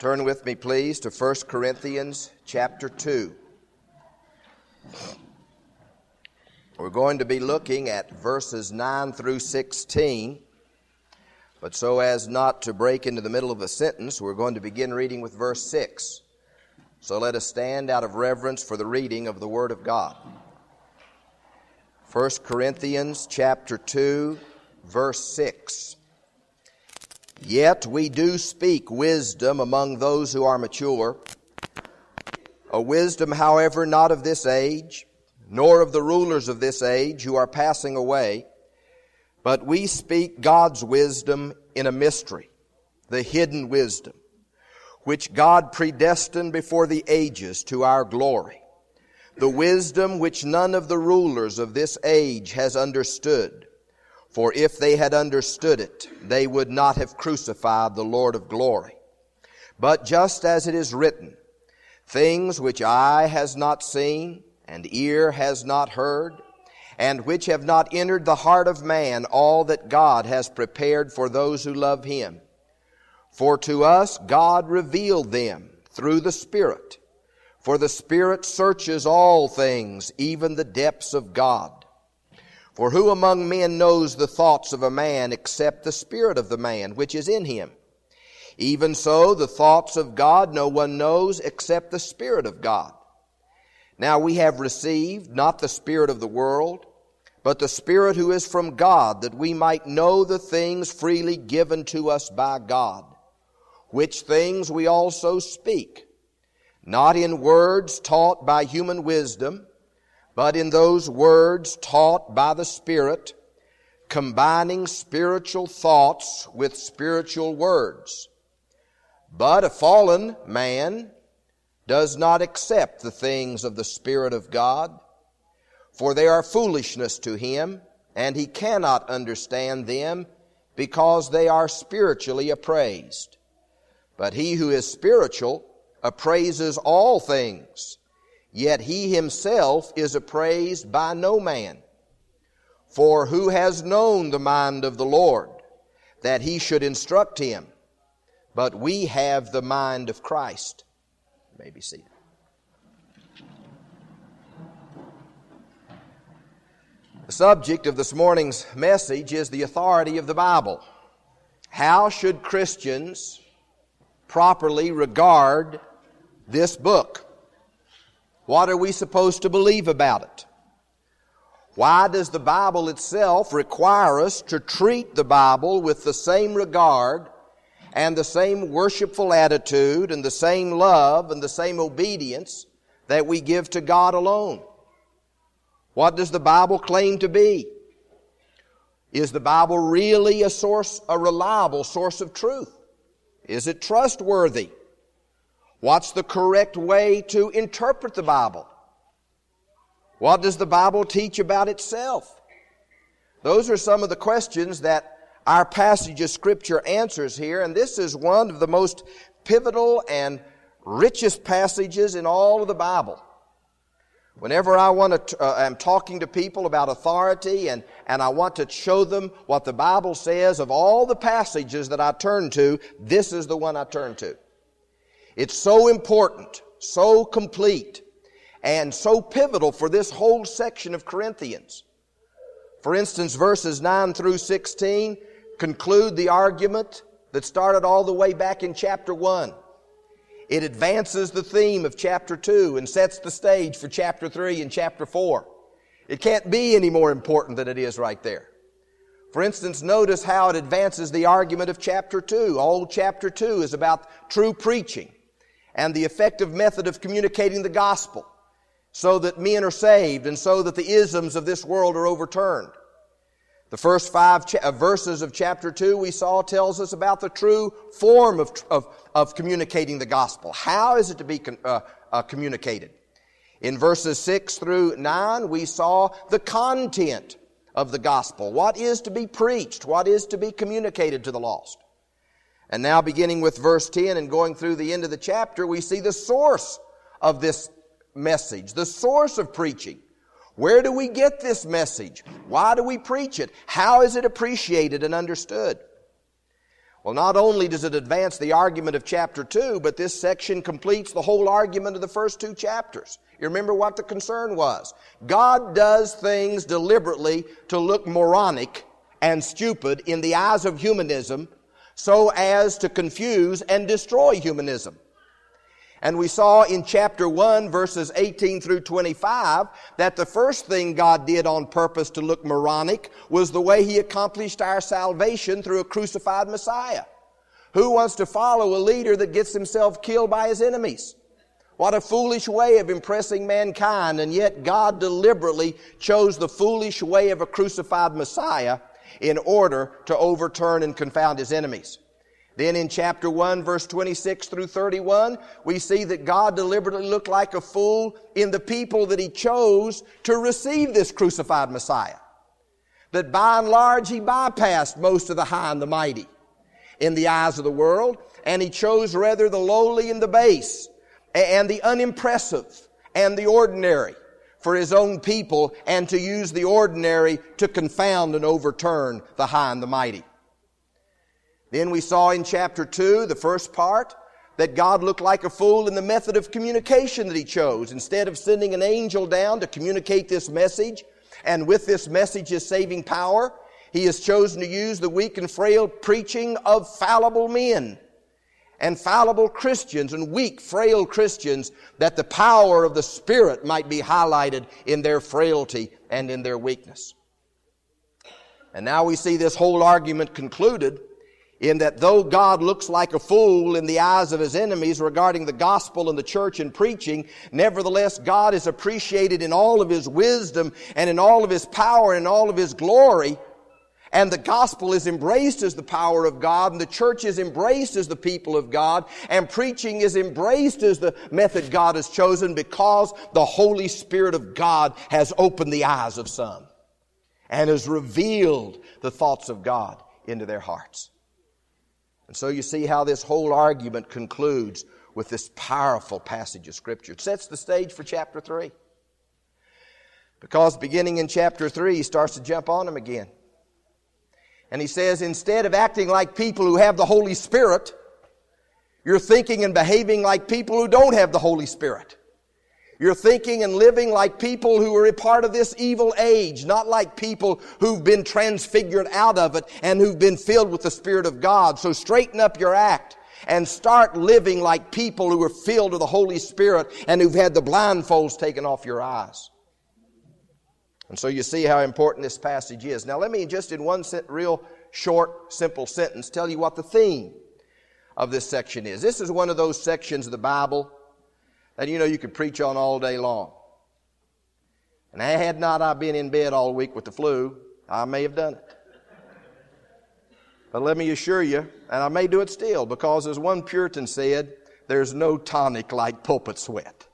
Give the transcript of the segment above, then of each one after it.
Turn with me, please, to 1 Corinthians chapter 2. We're going to be looking at verses 9 through 16, but so as not to break into the middle of a sentence, we're going to begin reading with verse 6. So let us stand out of reverence for the reading of the Word of God. 1 Corinthians chapter 2, verse 6. Yet we do speak wisdom among those who are mature, a wisdom, however, not of this age, nor of the rulers of this age who are passing away, but we speak God's wisdom in a mystery, the hidden wisdom, which God predestined before the ages to our glory, the wisdom which none of the rulers of this age has understood. For if they had understood it, they would not have crucified the Lord of glory. But just as it is written, things which eye has not seen, and ear has not heard, and which have not entered the heart of man, all that God has prepared for those who love Him. For to us God revealed them through the Spirit. For the Spirit searches all things, even the depths of God. For who among men knows the thoughts of a man except the spirit of the man which is in him? Even so, the thoughts of God no one knows except the Spirit of God. Now we have received not the spirit of the world, but the Spirit who is from God, that we might know the things freely given to us by God, which things we also speak, not in words taught by human wisdom, but in those words taught by the Spirit, combining spiritual thoughts with spiritual words. But a fallen man does not accept the things of the Spirit of God, for they are foolishness to him, and he cannot understand them, because they are spiritually appraised. But he who is spiritual appraises all things, yet he himself is appraised by no man. For who has known the mind of the Lord, that he should instruct him? But we have the mind of Christ. You may be seated. The subject of this morning's message is the authority of the Bible. How should Christians properly regard this book? What are we supposed to believe about it? Why does the Bible itself require us to treat the Bible with the same regard and the same worshipful attitude and the same love and the same obedience that we give to God alone? What does the Bible claim to be? Is the Bible really a reliable source of truth? Is it trustworthy? What's the correct way to interpret the Bible? What does the Bible teach about itself? Those are some of the questions that our passage of Scripture answers here, and this is one of the most pivotal and richest passages in all of the Bible. Whenever I'm talking to people about authority and I want to show them what the Bible says, of all the passages that I turn to, this is the one I turn to. It's so important, so complete, and so pivotal for this whole section of Corinthians. For instance, verses 9 through 16 conclude the argument that started all the way back in chapter 1. It advances the theme of chapter 2 and sets the stage for chapter 3 and chapter 4. It can't be any more important than it is right there. For instance, notice how it advances the argument of chapter 2. All chapter 2 is about true preaching and the effective method of communicating the gospel so that men are saved and so that the isms of this world are overturned. The first 5 verses of chapter 2 we saw tells us about the true form of communicating the gospel. How is it to be communicated? In verses 6 through 9 we saw the content of the gospel. What is to be preached? What is to be communicated to the lost? And now beginning with verse 10 and going through the end of the chapter, we see the source of this message, the source of preaching. Where do we get this message? Why do we preach it? How is it appreciated and understood? Well, not only does it advance the argument of chapter 2, but this section completes the whole argument of the first 2 chapters. You remember what the concern was. God does things deliberately to look moronic and stupid in the eyes of humanism so as to confuse and destroy humanism. And we saw in chapter 1, verses 18 through 25, that the first thing God did on purpose to look moronic was the way He accomplished our salvation through a crucified Messiah. Who wants to follow a leader that gets himself killed by his enemies? What a foolish way of impressing mankind, and yet God deliberately chose the foolish way of a crucified Messiah in order to overturn and confound His enemies. Then in chapter 1, verse 26 through 31, we see that God deliberately looked like a fool in the people that He chose to receive this crucified Messiah. That by and large He bypassed most of the high and the mighty in the eyes of the world, and He chose rather the lowly and the base, and the unimpressive and the ordinary for His own people, and to use the ordinary to confound and overturn the high and the mighty. Then we saw in chapter 2, the first part, that God looked like a fool in the method of communication that He chose. Instead of sending an angel down to communicate this message, and with this message His saving power, He has chosen to use the weak and frail preaching of fallible men and fallible Christians and weak, frail Christians, that the power of the Spirit might be highlighted in their frailty and in their weakness. And now we see this whole argument concluded in that though God looks like a fool in the eyes of His enemies regarding the gospel and the church and preaching, nevertheless God is appreciated in all of His wisdom and in all of His power and in all of His glory. And the gospel is embraced as the power of God, and the church is embraced as the people of God, and preaching is embraced as the method God has chosen, because the Holy Spirit of God has opened the eyes of some and has revealed the thoughts of God into their hearts. And so you see how this whole argument concludes with this powerful passage of Scripture. It sets the stage for chapter 3. Because beginning in chapter 3, he starts to jump on them again. And he says, instead of acting like people who have the Holy Spirit, you're thinking and behaving like people who don't have the Holy Spirit. You're thinking and living like people who are a part of this evil age, not like people who've been transfigured out of it and who've been filled with the Spirit of God. So straighten up your act and start living like people who are filled with the Holy Spirit and who've had the blindfolds taken off your eyes. And so you see how important this passage is. Now let me just in one real short, simple sentence tell you what the theme of this section is. This is one of those sections of the Bible that you could preach on all day long. And had not I been in bed all week with the flu, I may have done it. But let me assure you, and I may do it still, because as one Puritan said, there's no tonic like pulpit sweat.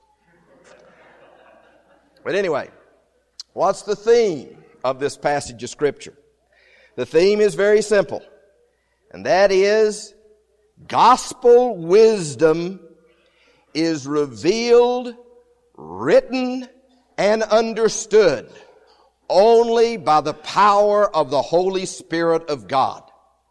But anyway, what's the theme of this passage of Scripture? The theme is very simple, and that is gospel wisdom is revealed, written, and understood only by the power of the Holy Spirit of God.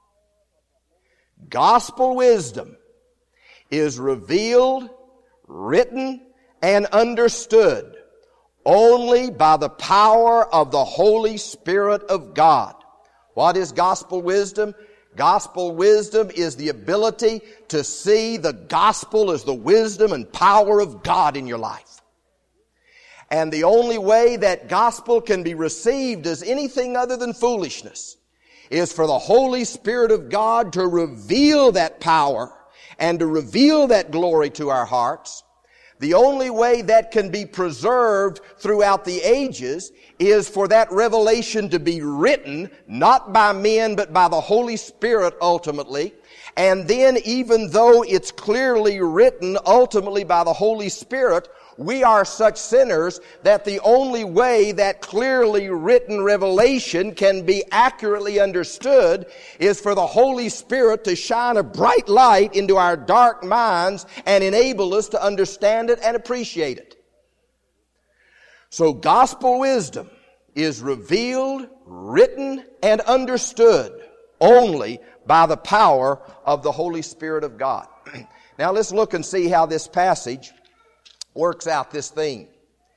Gospel wisdom is revealed, written, and understood only by the power of the Holy Spirit of God. What is gospel wisdom? Gospel wisdom is the ability to see the gospel as the wisdom and power of God in your life. And the only way that gospel can be received as anything other than foolishness is for the Holy Spirit of God to reveal that power and to reveal that glory to our hearts. The only way that can be preserved throughout the ages is for that revelation to be written, not by men, but by the Holy Spirit ultimately. And then even though it's clearly written ultimately by the Holy Spirit, we are such sinners that the only way that clearly written revelation can be accurately understood is for the Holy Spirit to shine a bright light into our dark minds and enable us to understand it and appreciate it. So gospel wisdom is revealed, written, and understood only by the power of the Holy Spirit of God. Now let's look and see how this passage works out this theme.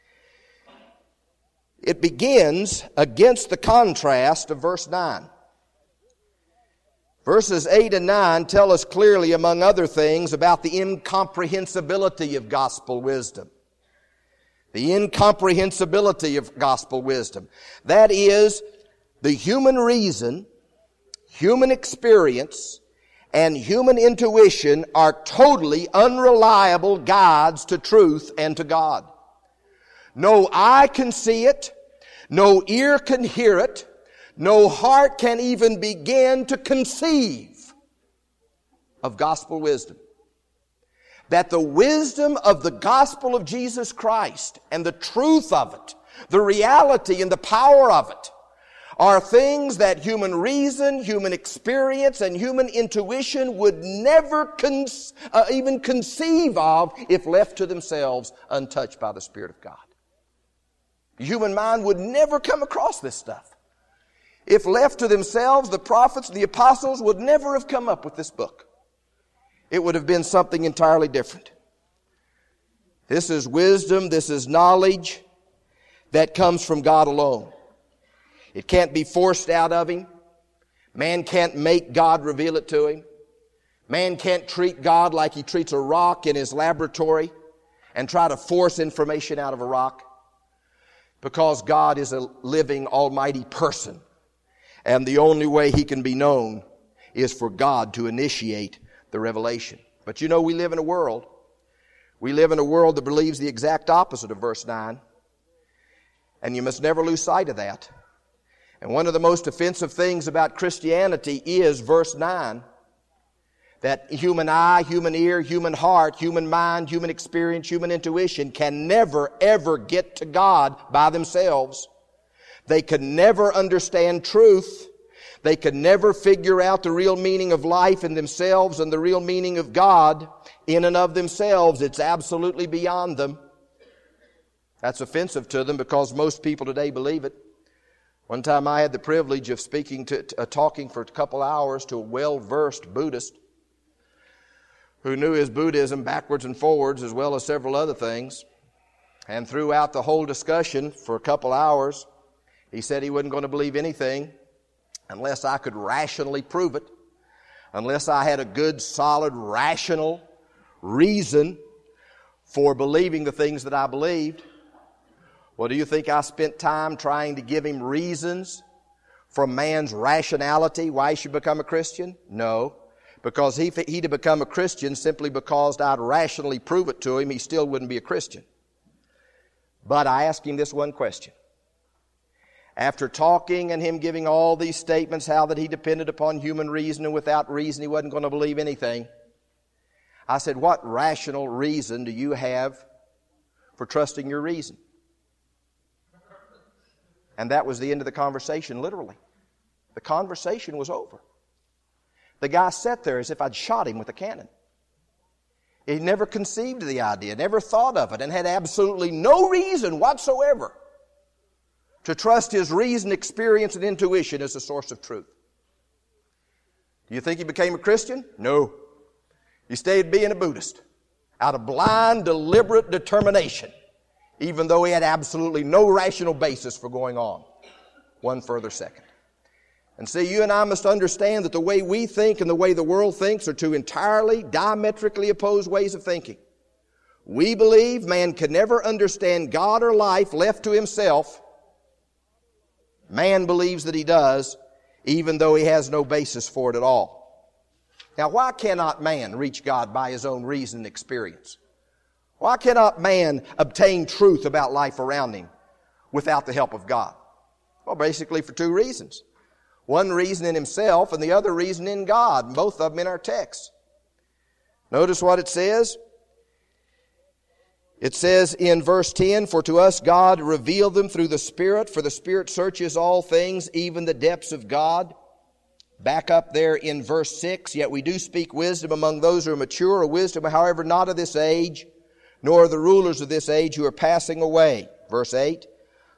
It begins against the contrast of verse 9. Verses 8 and 9 tell us clearly, among other things, about the incomprehensibility of gospel wisdom. The incomprehensibility of gospel wisdom. That is, the human reason, human experience, and human intuition are totally unreliable guides to truth and to God. No eye can see it, no ear can hear it, no heart can even begin to conceive of gospel wisdom. That the wisdom of the gospel of Jesus Christ and the truth of it, the reality and the power of it, are things that human reason, human experience, and human intuition would never even conceive of if left to themselves untouched by the Spirit of God. The human mind would never come across this stuff. If left to themselves, the prophets, the apostles would never have come up with this book. It would have been something entirely different. This is wisdom, this is knowledge that comes from God alone. It can't be forced out of Him. Man can't make God reveal it to him. Man can't treat God like he treats a rock in his laboratory and try to force information out of a rock, because God is a living, almighty person. And the only way He can be known is for God to initiate the revelation. But you know, we live in a world that believes the exact opposite of verse 9. And you must never lose sight of that. And one of the most offensive things about Christianity is verse 9. That human eye, human ear, human heart, human mind, human experience, human intuition can never, ever get to God by themselves. They can never understand truth. They can never figure out the real meaning of life in themselves and the real meaning of God in and of themselves. It's absolutely beyond them. That's offensive to them because most people today believe it. One time I had the privilege of talking for a couple hours to a well-versed Buddhist who knew his Buddhism backwards and forwards as well as several other things. And throughout the whole discussion for a couple hours, he said he wasn't going to believe anything unless I could rationally prove it, unless I had a good, solid, rational reason for believing the things that I believed. Well, do you think I spent time trying to give him reasons from man's rationality why he should become a Christian? No. Because he'd have become a Christian simply because I'd rationally prove it to him, he still wouldn't be a Christian. But I asked him this one question. After talking and him giving all these statements, how that he depended upon human reason and without reason he wasn't going to believe anything, I said, what rational reason do you have for trusting your reason? And that was the end of the conversation, literally. The conversation was over. The guy sat there as if I'd shot him with a cannon. He never conceived of the idea, never thought of it, and had absolutely no reason whatsoever to trust his reason, experience, and intuition as the source of truth. Do you think he became a Christian? No. He stayed being a Buddhist out of blind, deliberate determination, even though he had absolutely no rational basis for going on one further second. And see, you and I must understand that the way we think and the way the world thinks are two entirely diametrically opposed ways of thinking. We believe man can never understand God or life left to himself. Man believes that he does, even though he has no basis for it at all. Now, why cannot man reach God by his own reason and experience? Why cannot man obtain truth about life around him without the help of God? Well, basically for two reasons. One reason in himself and the other reason in God, both of them in our text. Notice what it says. It says in verse 10, "For to us God revealed them through the Spirit, for the Spirit searches all things, even the depths of God." Back up there in verse 6, "Yet we do speak wisdom among those who are mature, a wisdom, however, not of this age, nor of the rulers of this age who are passing away." Verse 8,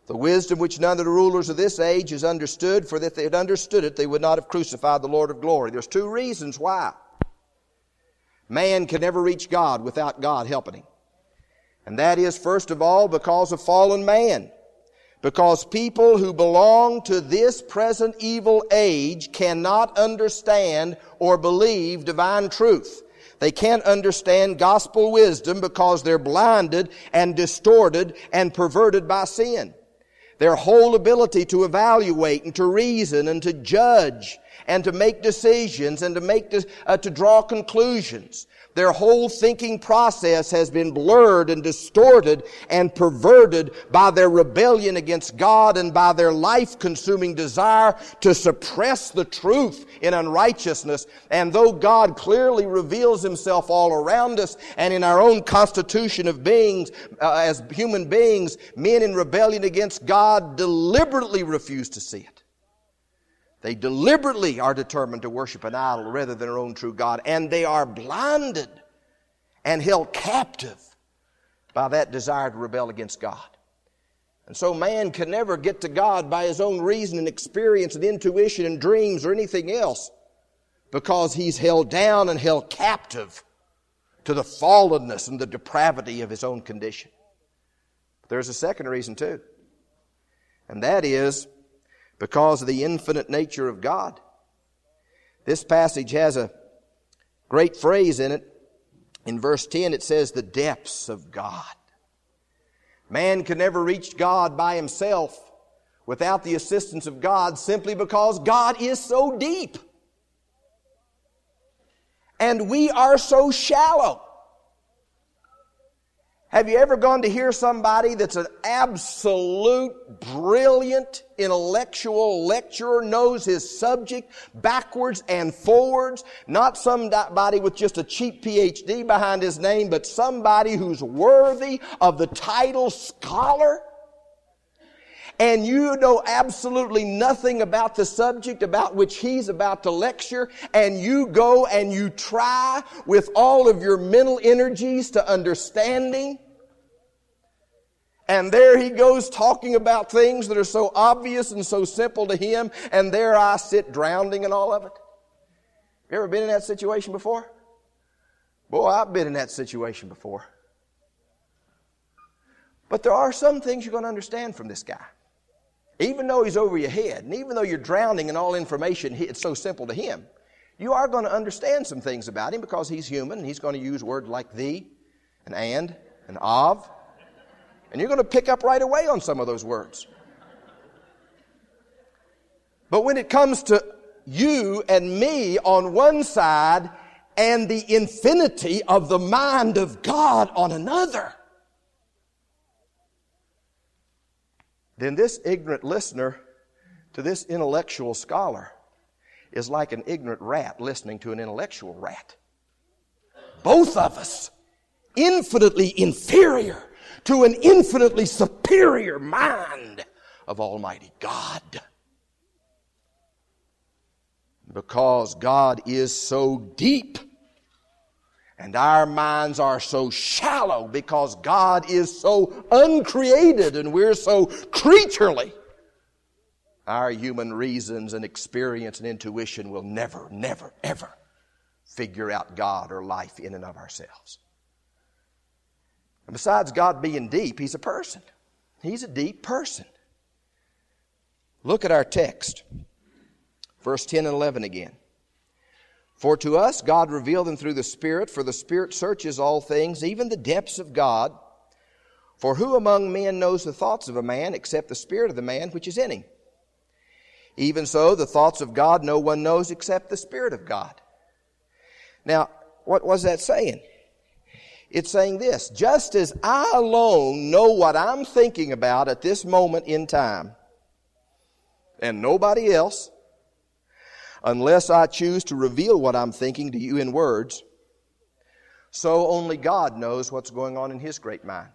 The wisdom which none of the rulers of this age has understood, for if they had understood it, they would not have crucified the Lord of glory. There's two reasons why. Man can never reach God without God helping him. And that is, first of all, because of fallen man. Because people who belong to this present evil age cannot understand or believe divine truth. They can't understand gospel wisdom because they're blinded and distorted and perverted by sin. Their whole ability to evaluate and to reason and to judge and to make decisions and to draw conclusions. Their whole thinking process has been blurred and distorted and perverted by their rebellion against God and by their life-consuming desire to suppress the truth in unrighteousness. And though God clearly reveals Himself all around us and in our own constitution of beings, as human beings, men in rebellion against God deliberately refuse to see it. They deliberately are determined to worship an idol rather than their own true God. And they are blinded and held captive by that desire to rebel against God. And so man can never get to God by his own reason and experience and intuition and dreams or anything else, because he's held down and held captive to the fallenness and the depravity of his own condition. But there's a second reason too. And that is because of the infinite nature of God. This passage has a great phrase in it. In verse 10 it says, the depths of God. Man can never reach God by himself without the assistance of God, simply because God is so deep. And we are so shallow. Have you ever gone to hear somebody that's an absolute, brilliant, intellectual lecturer, knows his subject backwards and forwards? Not somebody with just a cheap PhD behind his name, but somebody who's worthy of the title scholar? And you know absolutely nothing about the subject about which he's about to lecture, and you go and you try with all of your mental energies to understanding. And there he goes talking about things that are so obvious and so simple to him, and there I sit drowning in all of it. You ever been in that situation before? Boy, I've been in that situation before. But there are some things you're going to understand from this guy. Even though he's over your head, and even though you're drowning in all information, it's so simple to him, you are going to understand some things about him because he's human, and he's going to use words like thee, and of. And you're going to pick up right away on some of those words. But when it comes to you and me on one side and the infinity of the mind of God on another, then this ignorant listener to this intellectual scholar is like an ignorant rat listening to an intellectual rat. Both of us infinitely inferior to an infinitely superior mind of Almighty God. Because God is so deep and our minds are so shallow, because God is so uncreated and we're so creaturely, our human reasons and experience and intuition will never, never, ever figure out God or life in and of ourselves. And besides God being deep, He's a person. He's a deep person. Look at our text. Verse 10 and 11 again. For to us God revealed them through the Spirit, for the Spirit searches all things, even the depths of God. For who among men knows the thoughts of a man except the spirit of the man which is in him? Even so, the thoughts of God no one knows except the Spirit of God. Now, what was that saying? It's saying this: just as I alone know what I'm thinking about at this moment in time, and nobody else, unless I choose to reveal what I'm thinking to you in words, so only God knows what's going on in His great mind.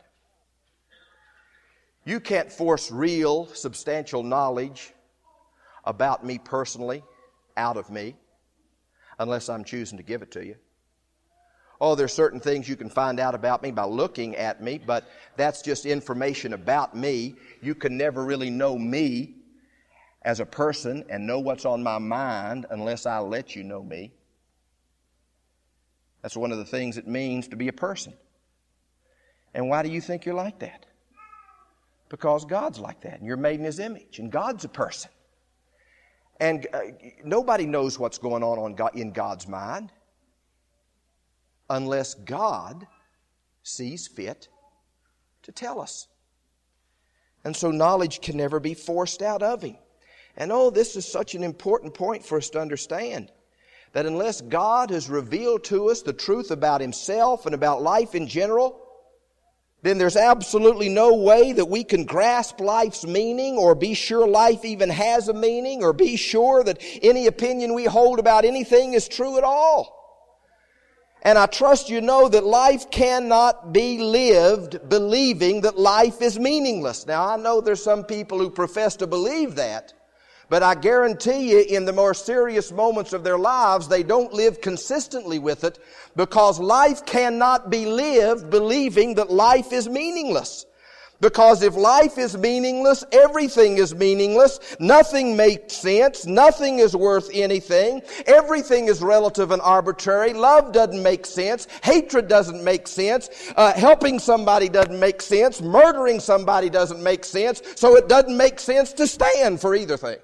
You can't force real, substantial knowledge about me personally out of me unless I'm choosing to give it to you. Oh, there's certain things you can find out about me by looking at me, but that's just information about me. You can never really know me as a person and know what's on my mind unless I let you know me. That's one of the things it means to be a person. And why do you think you're like that? Because God's like that, and you're made in His image, and God's a person. And nobody knows what's going on in God's mind unless God sees fit to tell us. And so knowledge can never be forced out of Him. And this is such an important point for us to understand, that unless God has revealed to us the truth about Himself and about life in general, then there's absolutely no way that we can grasp life's meaning or be sure life even has a meaning or be sure that any opinion we hold about anything is true at all. And I trust you know that life cannot be lived believing that life is meaningless. Now, I know there's some people who profess to believe that, but I guarantee you in the more serious moments of their lives, they don't live consistently with it, because life cannot be lived believing that life is meaningless. Because if life is meaningless, everything is meaningless. Nothing makes sense. Nothing is worth anything. Everything is relative and arbitrary. Love doesn't make sense. Hatred doesn't make sense. Helping somebody doesn't make sense. Murdering somebody doesn't make sense. So it doesn't make sense to stand for either thing.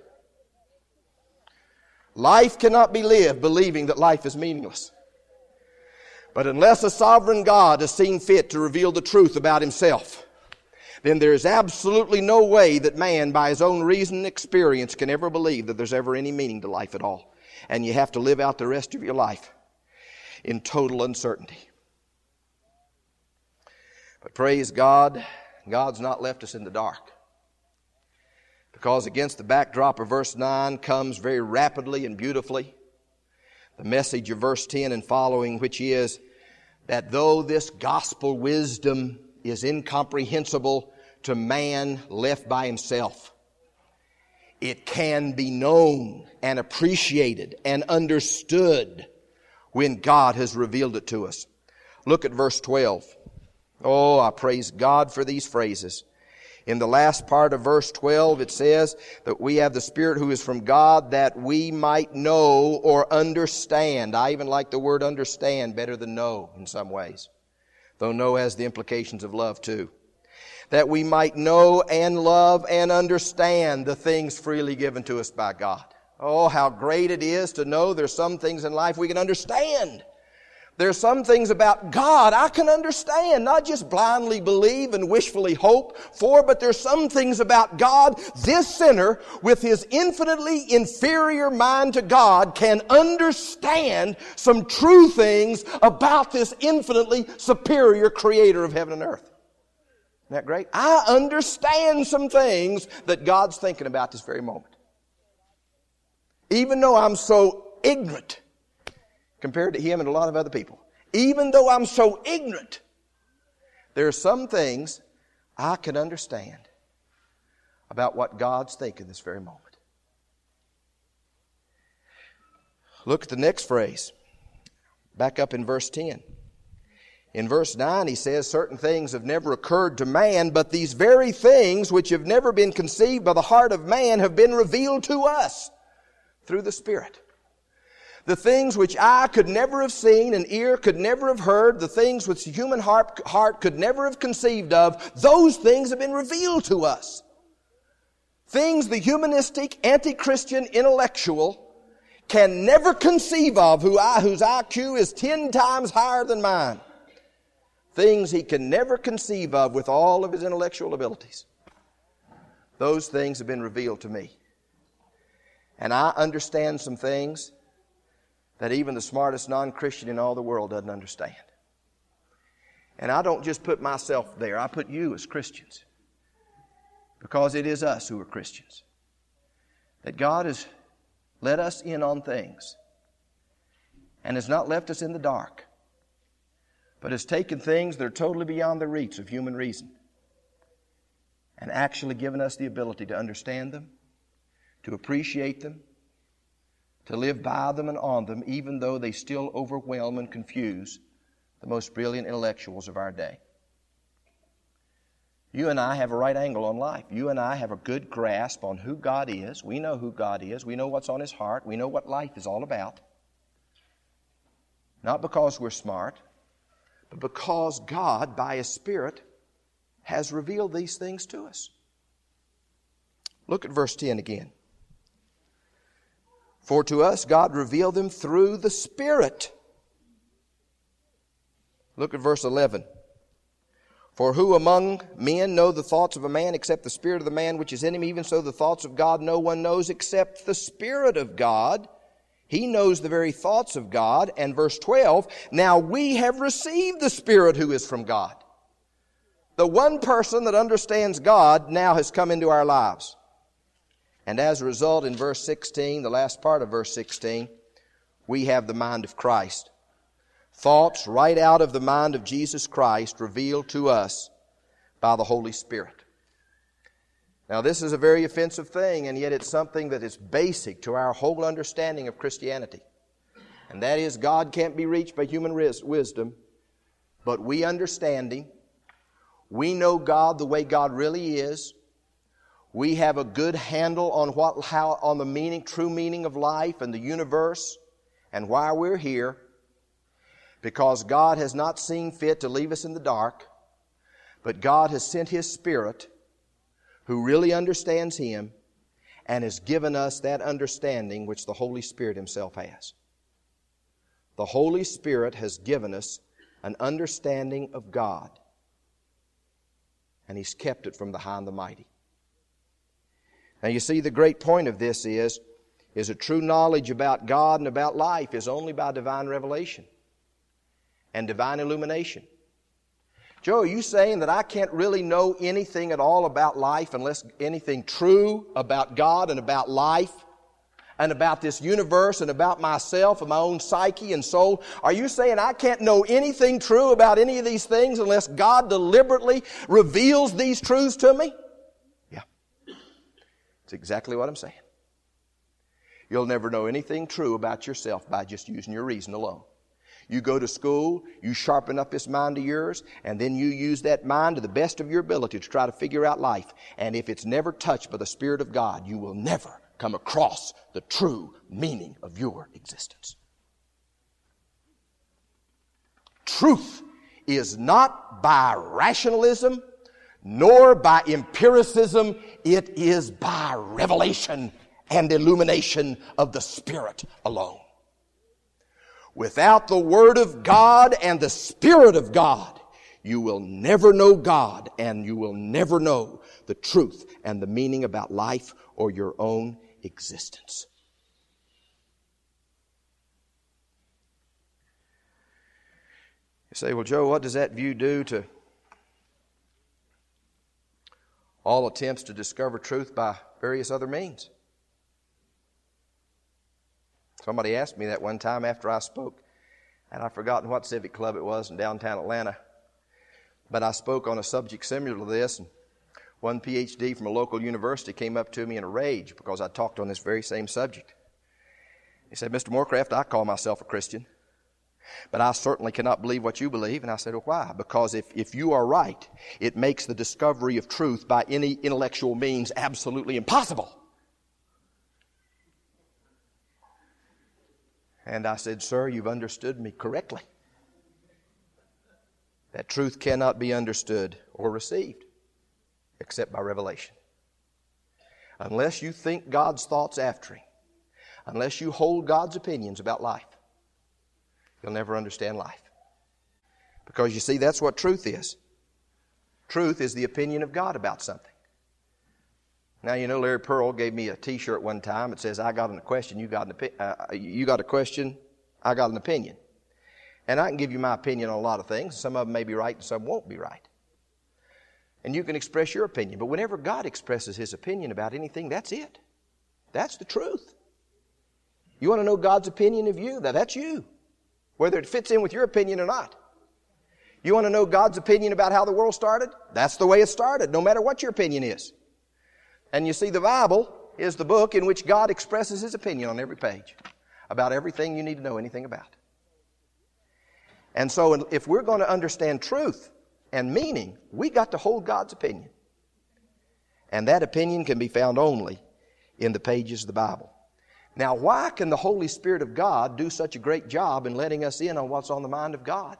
Life cannot be lived believing that life is meaningless. But unless a sovereign God has seen fit to reveal the truth about Himself, then there is absolutely no way that man, by his own reason and experience, can ever believe that there's ever any meaning to life at all. And you have to live out the rest of your life in total uncertainty. But praise God, God's not left us in the dark. Because against the backdrop of verse 9 comes very rapidly and beautifully the message of verse 10 and following, which is that though this gospel wisdom is incomprehensible to man left by himself, it can be known and appreciated and understood when God has revealed it to us. Look at verse 12. Oh, I praise God for these phrases. In the last part of verse 12, it says that we have the Spirit who is from God, that we might know or understand. I even like the word understand better than know in some ways, though know has the implications of love too. That we might know and love and understand the things freely given to us by God. Oh, how great it is to know there's some things in life we can understand. There's some things about God I can understand, not just blindly believe and wishfully hope for, but there's some things about God this sinner, with his infinitely inferior mind to God, can understand some true things about this infinitely superior Creator of heaven and earth. Isn't that great? I understand some things that God's thinking about this very moment. Even though I'm so ignorant compared to Him and a lot of other people. Even though I'm so ignorant, there are some things I can understand about what God's thinking this very moment. Look at the next phrase. Back up in verse 10. In verse 9 he says, certain things have never occurred to man, but these very things which have never been conceived by the heart of man have been revealed to us through the Spirit. The things which eye could never have seen, and ear could never have heard, the things which the human heart could never have conceived of, those things have been revealed to us. Things the humanistic, anti-Christian intellectual can never conceive of, whose IQ is 10 times higher than mine. Things he can never conceive of with all of his intellectual abilities. Those things have been revealed to me. And I understand some things that even the smartest non-Christian in all the world doesn't understand. And I don't just put myself there. I put you as Christians. Because it is us who are Christians. That God has let us in on things. And has not left us in the dark. But has taken things that are totally beyond the reach of human reason. And actually given us the ability to understand them. To appreciate them. To live by them and on them, even though they still overwhelm and confuse the most brilliant intellectuals of our day. You and I have a right angle on life. You and I have a good grasp on who God is. We know who God is. We know what's on His heart. We know what life is all about. Not because we're smart, but because God, by His Spirit, has revealed these things to us. Look at verse 10 again. For to us God revealed them through the Spirit. Look at verse 11. For who among men know the thoughts of a man except the spirit of the man which is in him? Even so the thoughts of God no one knows except the Spirit of God. He knows the very thoughts of God. And verse 12, now we have received the Spirit who is from God. The one person that understands God now has come into our lives. And as a result, in verse 16, the last part of verse 16, we have the mind of Christ. Thoughts right out of the mind of Jesus Christ revealed to us by the Holy Spirit. Now this is a very offensive thing, and yet it's something that is basic to our whole understanding of Christianity. And that is, God can't be reached by human wisdom, but we understand Him. We know God the way God really is. We have a good handle on on the true meaning of life and the universe and why we're here. Because God has not seen fit to leave us in the dark, but God has sent His Spirit, who really understands Him, and has given us that understanding which the Holy Spirit Himself has. The Holy Spirit has given us an understanding of God, and He's kept it from the high and the mighty. Now you see, the great point of this is that true knowledge about God and about life is only by divine revelation and divine illumination. Joe, are you saying that I can't really know anything at all about life unless anything true about God and about life and about this universe and about myself and my own psyche and soul? Are you saying I can't know anything true about any of these things unless God deliberately reveals these truths to me? Yeah. That's exactly what I'm saying. You'll never know anything true about yourself by just using your reason alone. You go to school, you sharpen up this mind of yours, and then you use that mind to the best of your ability to try to figure out life. And if it's never touched by the Spirit of God, you will never come across the true meaning of your existence. Truth is not by rationalism, nor by empiricism. It is by revelation and illumination of the Spirit alone. Without the Word of God and the Spirit of God, you will never know God, and you will never know the truth and the meaning about life or your own existence. You say, well, Joe, what does that view do to all attempts to discover truth by various other means? Somebody asked me that one time after I spoke, and I've forgotten what civic club it was in downtown Atlanta. But I spoke on a subject similar to this, and one PhD from a local university came up to me in a rage because I talked on this very same subject. He said, Mr. Morecraft, I call myself a Christian, but I certainly cannot believe what you believe. And I said, well, why? Because if you are right, it makes the discovery of truth by any intellectual means absolutely impossible. And I said, sir, you've understood me correctly. That truth cannot be understood or received except by revelation. Unless you think God's thoughts after Him, unless you hold God's opinions about life, you'll never understand life. Because you see, that's what truth is. Truth is the opinion of God about something. Now, you know, Larry Pearl gave me a T-shirt one time. It says, I got a question, you got a question, I got an opinion. And I can give you my opinion on a lot of things. Some of them may be right and some won't be right. And you can express your opinion. But whenever God expresses His opinion about anything, that's it. That's the truth. You want to know God's opinion of you? Now, that's you. Whether it fits in with your opinion or not. You want to know God's opinion about how the world started? That's the way it started, no matter what your opinion is. And you see, the Bible is the book in which God expresses His opinion on every page about everything you need to know anything about. And so if we're going to understand truth and meaning, we got to hold God's opinion. And that opinion can be found only in the pages of the Bible. Now, why can the Holy Spirit of God do such a great job in letting us in on what's on the mind of God?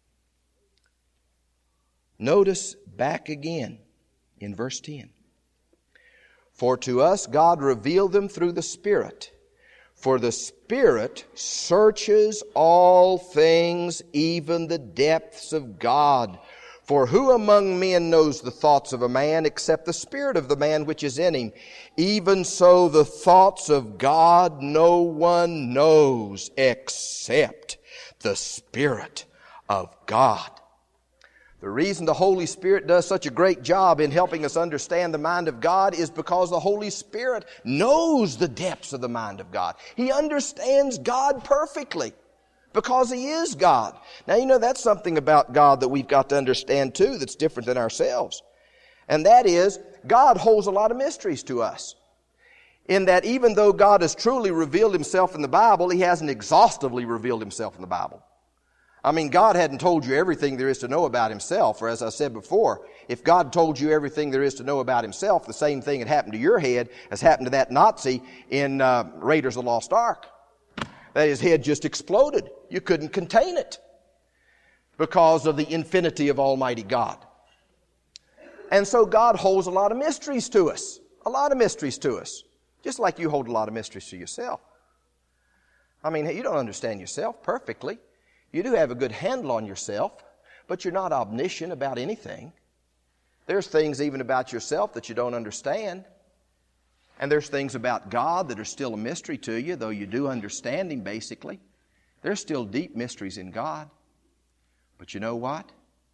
Notice back again in verse 10. For to us God revealed them through the Spirit. For the Spirit searches all things, even the depths of God. For who among men knows the thoughts of a man except the spirit of the man which is in him? Even so the thoughts of God no one knows except the Spirit of God. The reason the Holy Spirit does such a great job in helping us understand the mind of God is because the Holy Spirit knows the depths of the mind of God. He understands God perfectly because He is God. Now, you know, that's something about God that we've got to understand too that's different than ourselves. And that is, God holds a lot of mysteries to us. In that even though God has truly revealed Himself in the Bible, He hasn't exhaustively revealed Himself in the Bible. I mean, God hadn't told you everything there is to know about Himself. Or as I said before, if God told you everything there is to know about Himself, the same thing had happened to your head as happened to that Nazi in Raiders of the Lost Ark. That his head just exploded. You couldn't contain it because of the infinity of Almighty God. And so God holds a lot of mysteries to us. A lot of mysteries to us. Just like you hold a lot of mysteries to yourself. I mean, you don't understand yourself perfectly. You do have a good handle on yourself, but you're not omniscient about anything. There's things even about yourself that you don't understand. And there's things about God that are still a mystery to you, though you do understand Him basically. There's still deep mysteries in God. But you know what?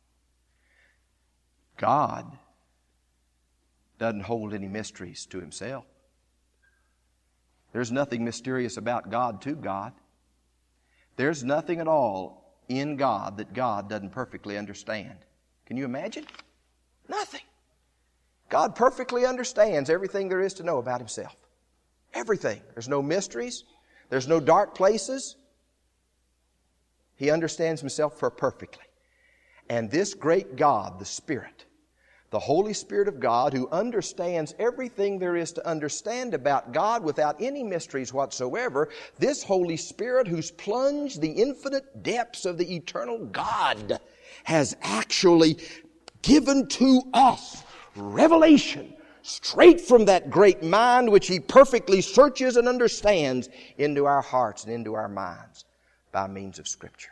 God doesn't hold any mysteries to Himself. There's nothing mysterious about God to God. There's nothing at all in God that God doesn't perfectly understand. Can you imagine? Nothing. God perfectly understands everything there is to know about Himself. Everything. There's no mysteries. There's no dark places. He understands Himself perfectly. And this great God, the Spirit, the Holy Spirit of God, who understands everything there is to understand about God without any mysteries whatsoever, this Holy Spirit who's plunged the infinite depths of the eternal God has actually given to us revelation straight from that great mind which He perfectly searches and understands into our hearts and into our minds by means of Scripture.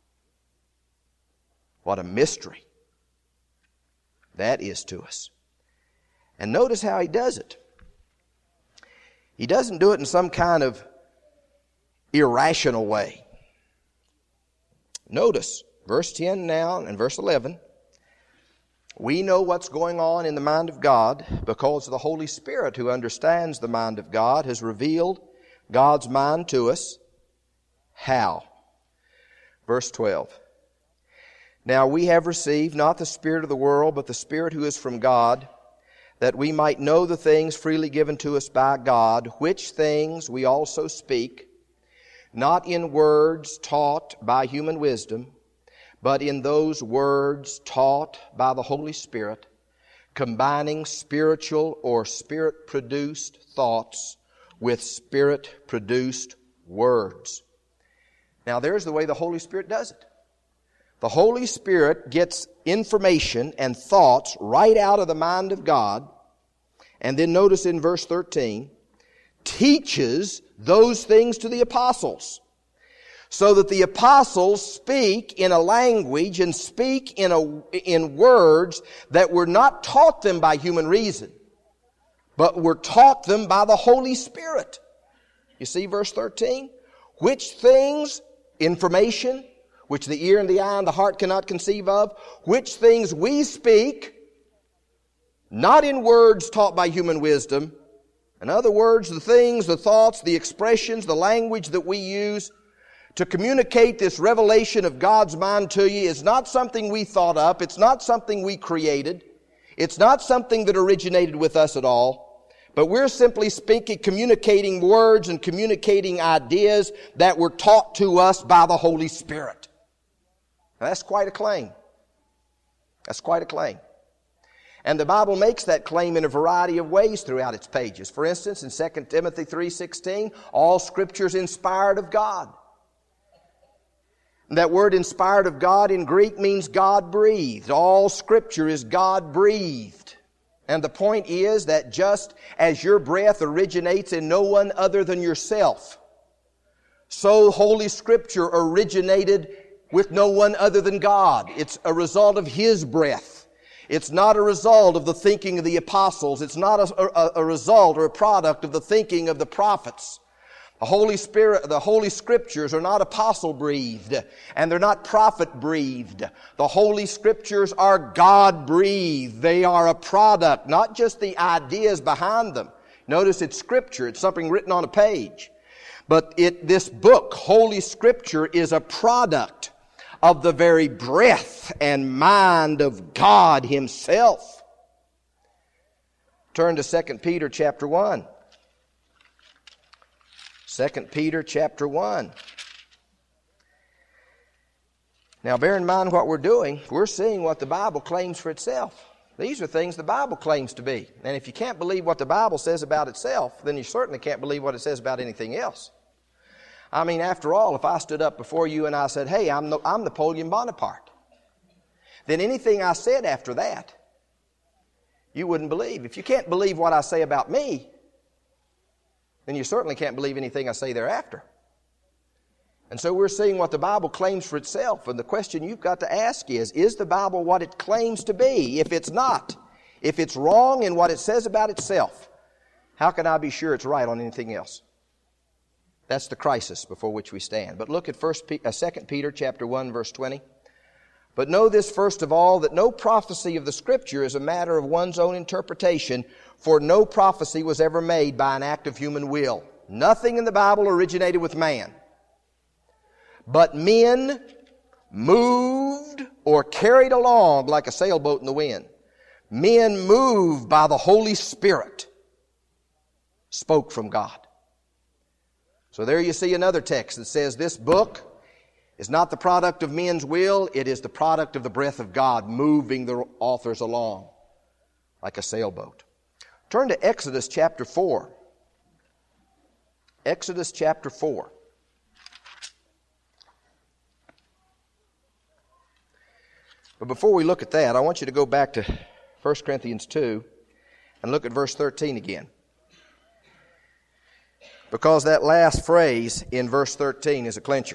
What a mystery that is to us. And notice how He does it. He doesn't do it in some kind of irrational way. Notice verse 10 now and verse 11. We know what's going on in the mind of God because the Holy Spirit, who understands the mind of God, has revealed God's mind to us. How? Verse 12. Now we have received not the spirit of the world, but the Spirit who is from God, that we might know the things freely given to us by God, which things we also speak, not in words taught by human wisdom, but in those words taught by the Holy Spirit, combining spiritual or Spirit-produced thoughts with Spirit-produced words. Now there's the way the Holy Spirit does it. The Holy Spirit gets information and thoughts right out of the mind of God, and then notice in verse 13, teaches those things to the apostles, so that the apostles speak in a language and speak in words that were not taught them by human reason, but were taught them by the Holy Spirit. You see verse 13? Which things, information, which the ear and the eye and the heart cannot conceive of, which things we speak, not in words taught by human wisdom. In other words, the things, the thoughts, the expressions, the language that we use to communicate this revelation of God's mind to you is not something we thought up. It's not something we created. It's not something that originated with us at all. But we're simply speaking, communicating words and communicating ideas that were taught to us by the Holy Spirit. Now, that's quite a claim. That's quite a claim. And the Bible makes that claim in a variety of ways throughout its pages. For instance, in 2 Timothy 3:16, all Scripture is inspired of God. And that word inspired of God in Greek means God-breathed. All Scripture is God-breathed. And the point is that just as your breath originates in no one other than yourself, so Holy Scripture originated with no one other than God. It's a result of His breath. It's not a result of the thinking of the apostles. It's not a result or a product of the thinking of the prophets. The Holy Spirit, the Holy Scriptures are not apostle-breathed, and they're not prophet-breathed. The Holy Scriptures are God-breathed. They are a product, not just the ideas behind them. Notice it's Scripture. It's something written on a page. But this book, Holy Scripture, is a product of the very breath and mind of God Himself. Turn to 2 Peter chapter 1. 2 Peter chapter 1. Now bear in mind what we're doing. We're seeing what the Bible claims for itself. These are things the Bible claims to be. And if you can't believe what the Bible says about itself, then you certainly can't believe what it says about anything else. I mean, after all, if I stood up before you and I said, hey, I'm Napoleon Bonaparte, then anything I said after that, you wouldn't believe. If you can't believe what I say about me, then you certainly can't believe anything I say thereafter. And so we're seeing what the Bible claims for itself. And the question you've got to ask is the Bible what it claims to be? If it's not, if it's wrong in what it says about itself, how can I be sure it's right on anything else? That's the crisis before which we stand. But look at 2 Peter chapter 1, verse 20. But know this first of all, that no prophecy of the Scripture is a matter of one's own interpretation, for no prophecy was ever made by an act of human will. Nothing in the Bible originated with man. But men moved or carried along like a sailboat in the wind. Men moved by the Holy Spirit spoke from God. So there you see another text that says this book is not the product of men's will, it is the product of the breath of God moving the authors along like a sailboat. Turn to Exodus chapter 4. Exodus chapter 4. But before we look at that, I want you to go back to 1 Corinthians 2 and look at verse 13 again. Because that last phrase in verse 13 is a clincher.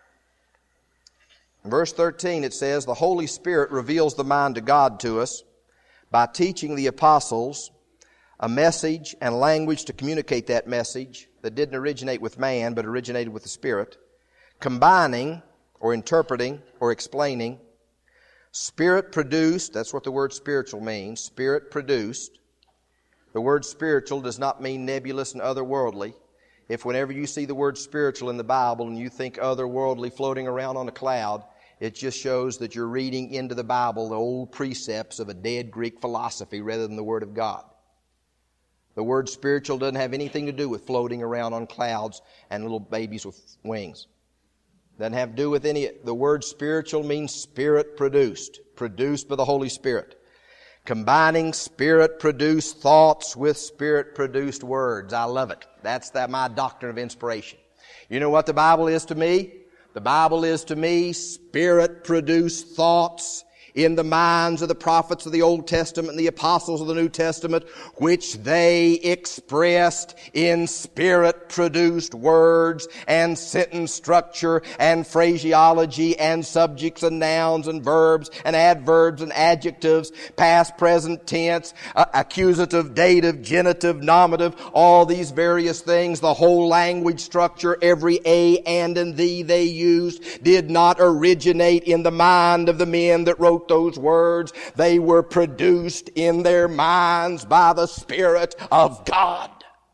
In verse 13 it says, the Holy Spirit reveals the mind of God to us by teaching the apostles a message and language to communicate that message that didn't originate with man but originated with the Spirit, combining or interpreting or explaining, Spirit produced, that's what the word spiritual means, Spirit produced. The word spiritual does not mean nebulous and otherworldly. If whenever you see the word spiritual in the Bible and you think otherworldly floating around on a cloud, it just shows that you're reading into the Bible the old precepts of a dead Greek philosophy rather than the Word of God. The word spiritual doesn't have anything to do with floating around on clouds and little babies with wings. Doesn't have to do with any. The word spiritual means Spirit produced, produced by the Holy Spirit. Combining Spirit-produced thoughts with Spirit-produced words. I love it. That's my doctrine of inspiration. You know what the Bible is to me? The Bible is to me Spirit-produced thoughts in the minds of the prophets of the Old Testament and the apostles of the New Testament, which they expressed in Spirit-produced words and sentence structure and phraseology and subjects and nouns and verbs and adverbs and adjectives, past, present tense, accusative, dative, genitive, nominative, all these various things, the whole language structure, every a, and the they used did not originate in the mind of the men that wrote those words. They were produced in their minds by the Spirit of God.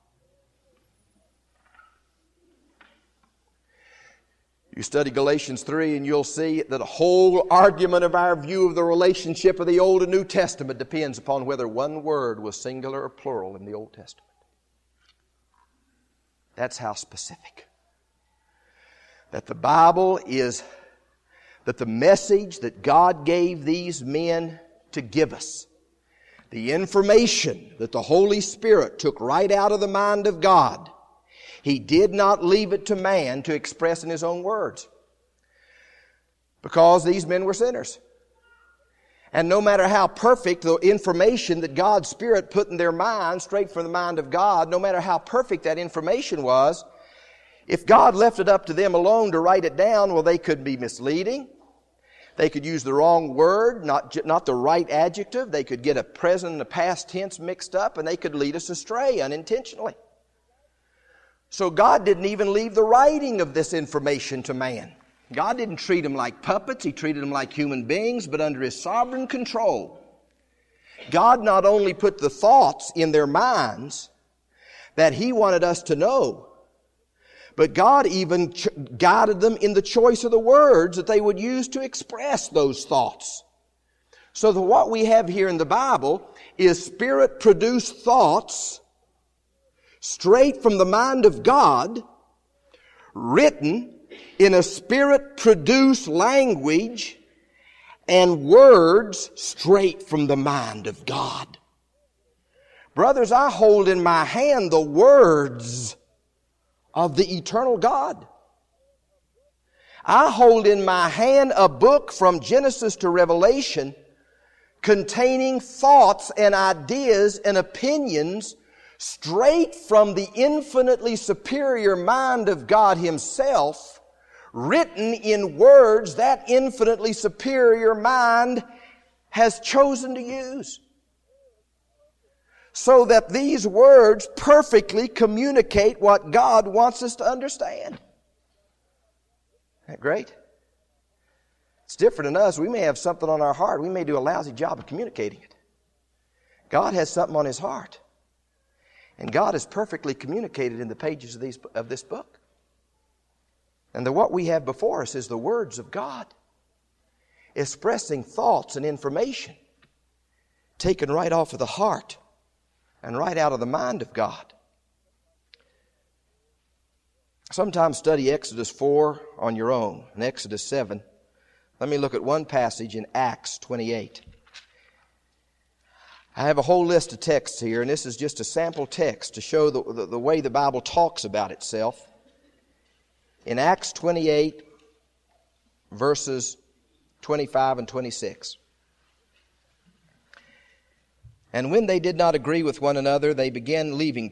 You study Galatians 3 and you'll see that the whole argument of our view of the relationship of the Old and New Testament depends upon whether one word was singular or plural in the Old Testament. That's how specific. That the Bible is that the message that God gave these men to give us, the information that the Holy Spirit took right out of the mind of God, He did not leave it to man to express in his own words. Because these men were sinners. And no matter how perfect the information that God's Spirit put in their mind, straight from the mind of God, no matter how perfect that information was, if God left it up to them alone to write it down, well, they could be misleading. They could use the wrong word, not the right adjective. They could get a present and a past tense mixed up, and they could lead us astray unintentionally. So God didn't even leave the writing of this information to man. God didn't treat them like puppets. He treated them like human beings, but under His sovereign control. God not only put the thoughts in their minds that He wanted us to know, but God even guided them in the choice of the words that they would use to express those thoughts. So that what we have here in the Bible is Spirit-produced thoughts straight from the mind of God, written in a Spirit-produced language and words straight from the mind of God. Brothers, I hold in my hand the words of the eternal God. I hold in my hand a book from Genesis to Revelation containing thoughts and ideas and opinions straight from the infinitely superior mind of God Himself, written in words that infinitely superior mind has chosen to use. So that these words perfectly communicate what God wants us to understand. Isn't that great? It's different in us. We may have something on our heart. We may do a lousy job of communicating it. God has something on His heart. And God is perfectly communicated in the pages of this book. And what we have before us is the words of God, expressing thoughts and information taken right off of the heart and right out of the mind of God. Sometimes study Exodus 4 on your own, and Exodus 7. Let me look at one passage in Acts 28. I have a whole list of texts here, and this is just a sample text to show the way the Bible talks about itself. In Acts 28, verses 25 and 26. And when they did not agree with one another, they began leaving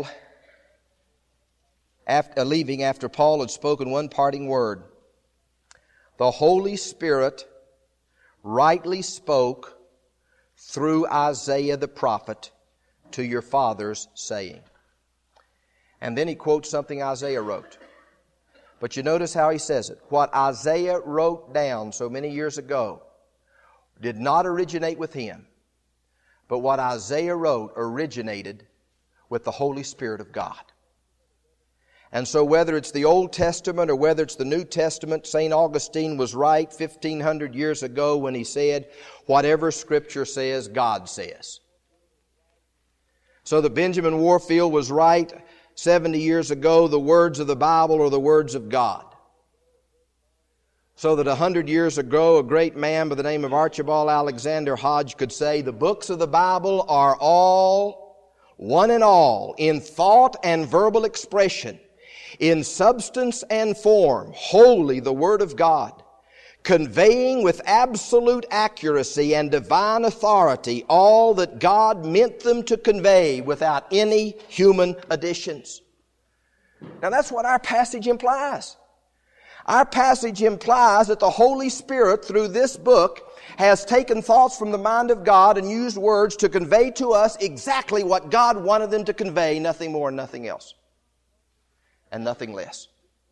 after Paul had spoken one parting word. The Holy Spirit rightly spoke through Isaiah the prophet to your fathers, saying. And then he quotes something Isaiah wrote. But you notice how he says it. What Isaiah wrote down so many years ago did not originate with him. But what Isaiah wrote originated with the Holy Spirit of God. And so whether it's the Old Testament or whether it's the New Testament, St. Augustine was right 1,500 years ago when he said, whatever Scripture says, God says. So that Benjamin Warfield was right 70 years ago, the words of the Bible are the words of God. So that 100 years ago, a great man by the name of Archibald Alexander Hodge could say, the books of the Bible are all, one and all, in thought and verbal expression, in substance and form, wholly the Word of God, conveying with absolute accuracy and divine authority all that God meant them to convey without any human additions. Now that's what our passage implies. Our passage implies that the Holy Spirit, through this book, has taken thoughts from the mind of God and used words to convey to us exactly what God wanted them to convey, nothing more and nothing else. And nothing less.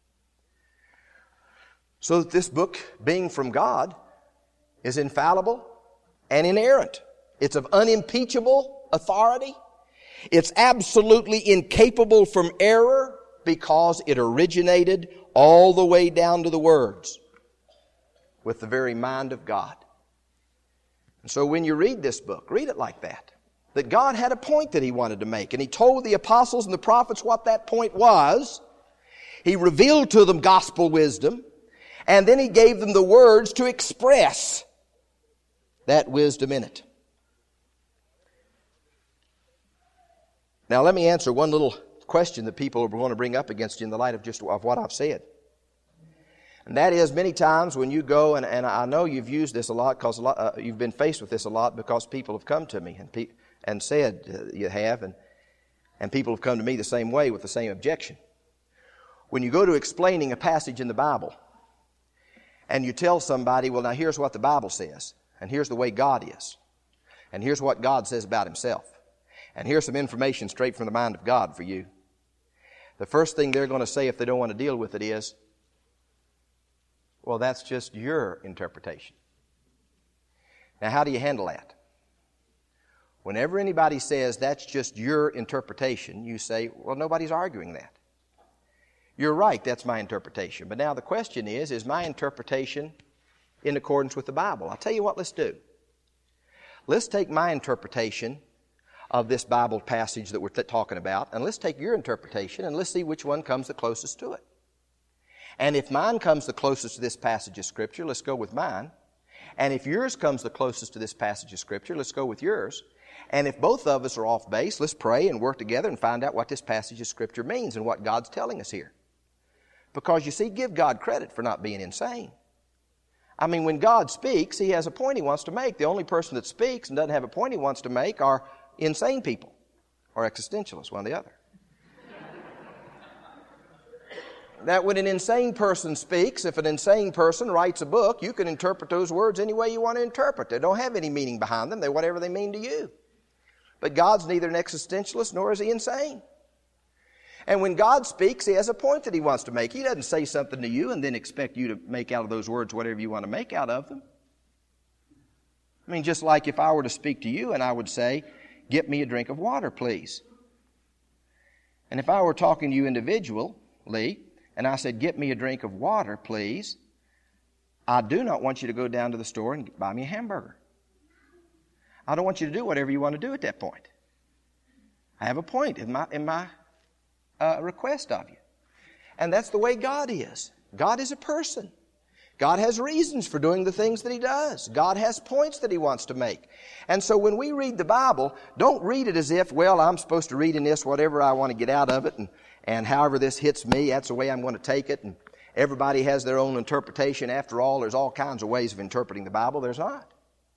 So that this book, being from God, is infallible and inerrant. It's of unimpeachable authority. It's absolutely incapable from error because it originated all the way down to the words with the very mind of God. And so when you read this book, read it like that. That God had a point that He wanted to make. And He told the apostles and the prophets what that point was. He revealed to them gospel wisdom. And then He gave them the words to express that wisdom in it. Now let me answer one little question that people are going to bring up against you in the light of what I've said. And that is, many times when you go, and I know you've used this a lot because you've been faced with this a lot because people have come to me and said you have, and people have come to me the same way with the same objection. When you go to explaining a passage in the Bible, and you tell somebody, well, now here's what the Bible says, and here's the way God is, and here's what God says about Himself, and here's some information straight from the mind of God for you. The first thing they're going to say if they don't want to deal with it is, well, that's just your interpretation. Now, how do you handle that? Whenever anybody says that's just your interpretation, you say, well, nobody's arguing that. You're right, that's my interpretation. But now the question is my interpretation in accordance with the Bible? I'll tell you what let's do. Let's take my interpretation of this Bible passage that we're talking about, and let's take your interpretation, and let's see which one comes the closest to it. And if mine comes the closest to this passage of Scripture, let's go with mine. And if yours comes the closest to this passage of Scripture, let's go with yours. And if both of us are off base, let's pray and work together and find out what this passage of Scripture means and what God's telling us here. Because, you see, give God credit for not being insane. I mean, when God speaks, He has a point He wants to make. The only person that speaks and doesn't have a point He wants to make are insane people or existentialists, one or the other. That when an insane person speaks, if an insane person writes a book, you can interpret those words any way you want to interpret. They don't have any meaning behind them. They're whatever they mean to you. But God's neither an existentialist nor is He insane. And when God speaks, He has a point that He wants to make. He doesn't say something to you and then expect you to make out of those words whatever you want to make out of them. I mean, just like if I were to speak to you and I would say, get me a drink of water, please. And if I were talking to you individually, and I said, get me a drink of water, please, I do not want you to go down to the store and buy me a hamburger. I don't want you to do whatever you want to do at that point. I have a point in my request of you. And that's the way God is. God is a person. God has reasons for doing the things that He does. God has points that He wants to make. And so when we read the Bible, don't read it as if, well, I'm supposed to read in this whatever I want to get out of it, and however this hits me, that's the way I'm going to take it, and everybody has their own interpretation. After all, there's all kinds of ways of interpreting the Bible. There's not.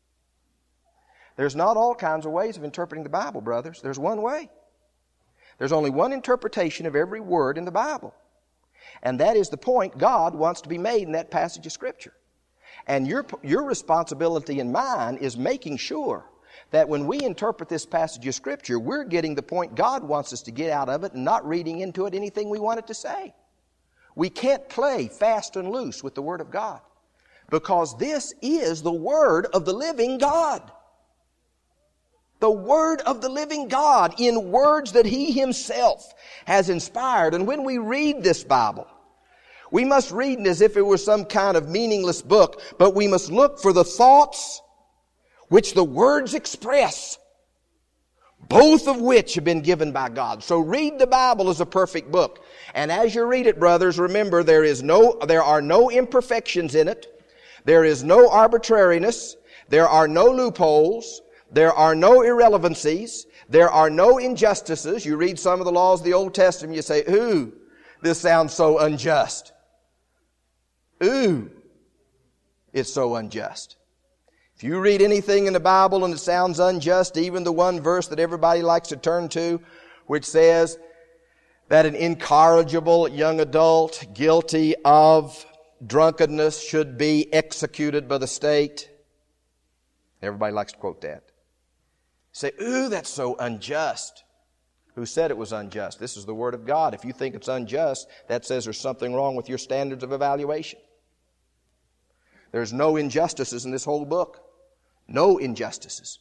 There's not all kinds of ways of interpreting the Bible, brothers. There's one way. There's only one interpretation of every word in the Bible. And that is the point God wants to be made in that passage of Scripture. And your responsibility and mine is making sure that when we interpret this passage of Scripture, we're getting the point God wants us to get out of it and not reading into it anything we want it to say. We can't play fast and loose with the Word of God because this is the Word of the living God. The Word of the living God in words that He Himself has inspired. And when we read this Bible, we must read it as if it were some kind of meaningless book, but we must look for the thoughts which the words express, both of which have been given by God. So read the Bible as a perfect book. And as you read it, brothers, remember there are no imperfections in it. There is no arbitrariness. There are no loopholes. There are no irrelevancies. There are no injustices. You read some of the laws of the Old Testament, you say, ooh, this sounds so unjust. Ooh, it's so unjust. If you read anything in the Bible and it sounds unjust, even the one verse that everybody likes to turn to, which says that an incorrigible young adult guilty of drunkenness should be executed by the state. Everybody likes to quote that. Say, ooh, that's so unjust. Who said it was unjust? This is the Word of God. If you think it's unjust, that says there's something wrong with your standards of evaluation. There's no injustices in this whole book. No injustices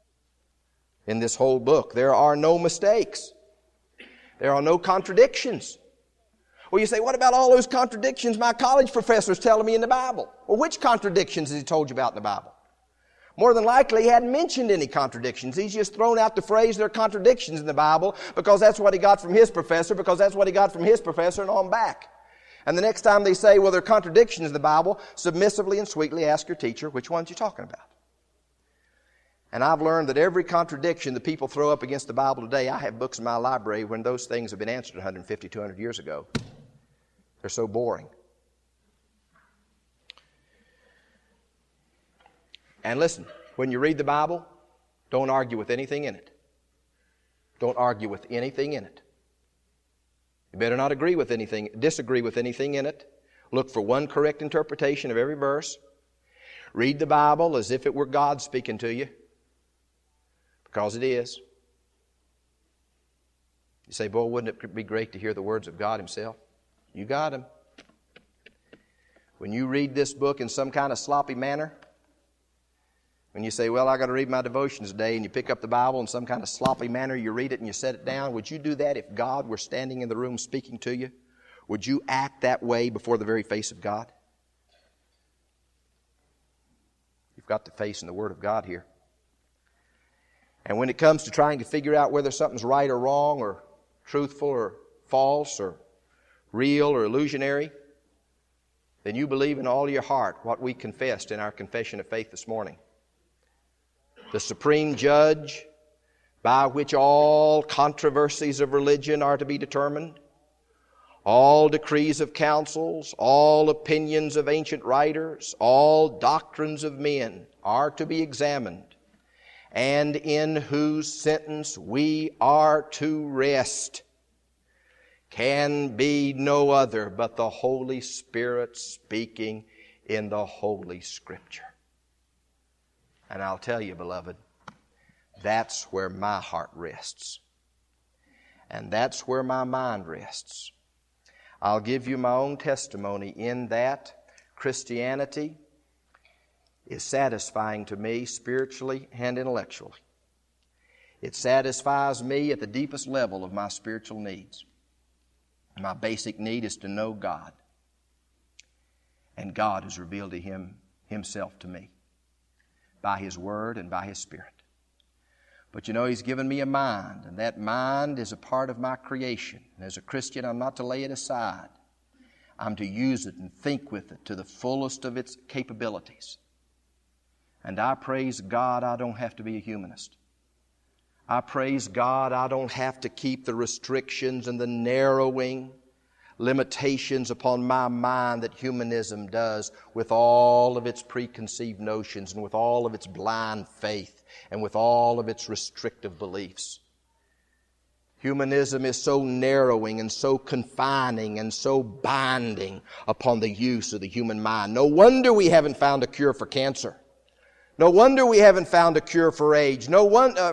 in this whole book. There are no mistakes. There are no contradictions. Well, you say, what about all those contradictions my college professor's telling me in the Bible? Well, which contradictions has he told you about in the Bible? More than likely, he hadn't mentioned any contradictions. He's just thrown out the phrase, there are contradictions in the Bible, because that's what he got from his professor, because that's what he got from his professor, and on back. And the next time they say, well, there are contradictions in the Bible, submissively and sweetly ask your teacher which ones you're talking about. And I've learned that every contradiction that people throw up against the Bible today, I have books in my library when those things have been answered 150, 200 years ago. They're so boring. And listen, when you read the Bible, don't argue with anything in it. Don't argue with anything in it. You better not disagree with anything in it. Look for one correct interpretation of every verse. Read the Bible as if it were God speaking to you. Because it is. You say, boy, wouldn't it be great to hear the words of God Himself? You got them. When you read this book in some kind of sloppy manner, when you say, well, I got to read my devotions today, and you pick up the Bible in some kind of sloppy manner, you read it and you set it down, would you do that if God were standing in the room speaking to you? Would you act that way before the very face of God? You've got the face and the Word of God here. And when it comes to trying to figure out whether something's right or wrong, or truthful or false, or real or illusionary, then you believe in all your heart what we confessed in our confession of faith this morning. The supreme judge by which all controversies of religion are to be determined, all decrees of councils, all opinions of ancient writers, all doctrines of men are to be examined, and in whose sentence we are to rest, can be no other but the Holy Spirit speaking in the Holy Scripture. And I'll tell you, beloved, that's where my heart rests. And that's where my mind rests. I'll give you my own testimony in that Christianity is satisfying to me spiritually and intellectually. It satisfies me at the deepest level of my spiritual needs. My basic need is to know God. And God has revealed to Himself to me by His Word and by His Spirit. But you know, He's given me a mind, and that mind is a part of my creation. And as a Christian, I'm not to lay it aside. I'm to use it and think with it to the fullest of its capabilities. And I praise God I don't have to be a humanist. I praise God I don't have to keep the restrictions and the narrowing limitations upon my mind that humanism does with all of its preconceived notions and with all of its blind faith and with all of its restrictive beliefs. Humanism is so narrowing and so confining and so binding upon the use of the human mind. No wonder we haven't found a cure for cancer. No wonder we haven't found a cure for AIDS. No wonder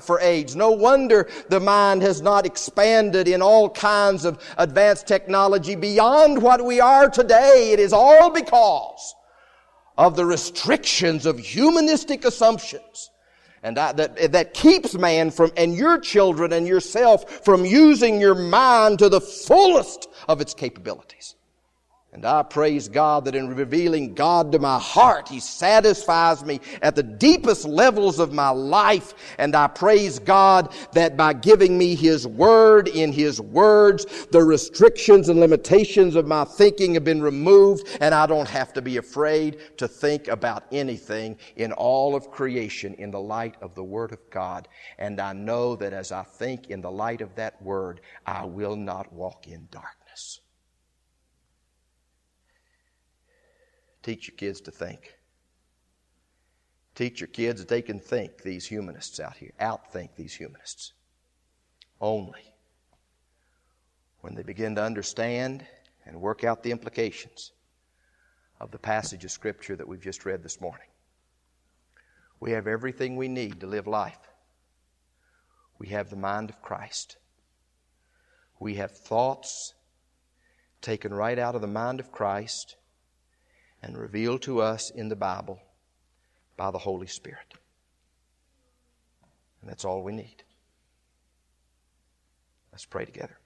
the mind has not expanded in all kinds of advanced technology beyond what we are today. It is all because of the restrictions of humanistic assumptions. And that keeps man from, and your children and yourself, from using your mind to the fullest of its capabilities. And I praise God that in revealing God to my heart, He satisfies me at the deepest levels of my life. And I praise God that by giving me His Word, in His words, the restrictions and limitations of my thinking have been removed, and I don't have to be afraid to think about anything in all of creation in the light of the Word of God. And I know that as I think in the light of that Word, I will not walk in darkness. Teach your kids to think. Teach your kids that they can think, these humanists out here, outthink these humanists. Only when they begin to understand and work out the implications of the passage of Scripture that we've just read this morning. We have everything we need to live life. We have the mind of Christ. We have thoughts taken right out of the mind of Christ and revealed to us in the Bible by the Holy Spirit. And that's all we need. Let's pray together.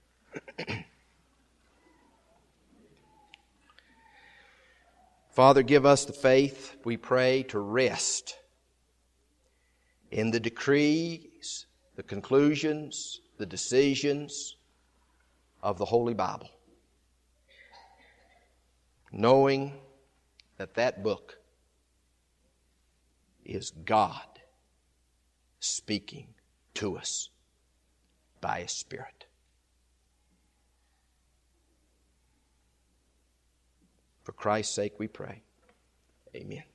Father, give us the faith, we pray, to rest in the decrees, the conclusions, the decisions of the Holy Bible. knowing that that book is God speaking to us by His Spirit. For Christ's sake we pray. Amen.